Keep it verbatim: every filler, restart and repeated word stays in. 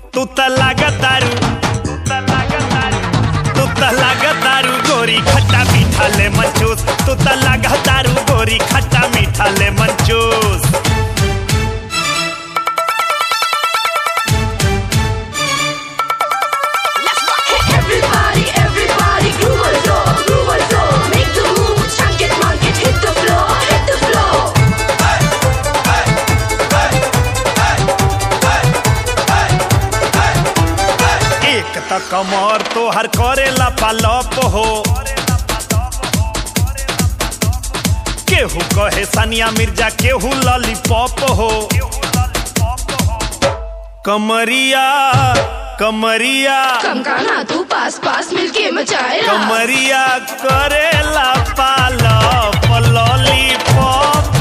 तू त लागतारू तू त लागतारू गोरी खट्टा मीठा लेमन जूस तू त लागतारू गोरी खट्टा मीठा lemon juice Everybody, everybody, groove on the floor, groove on the floor. Make the move, chunk it, monk it, hit the floor, hit the floor. Hey, hey, hey, hey, hey, hey, hey. एक त कमर तो हर करेला पालप हो केहू कहे सानिया मिर्जा केहू lollipop हो कमरिया कमरिया कमकाना तू पास पास मिलके मचाएगा कमरिया करेला पालप लॉलीपॉप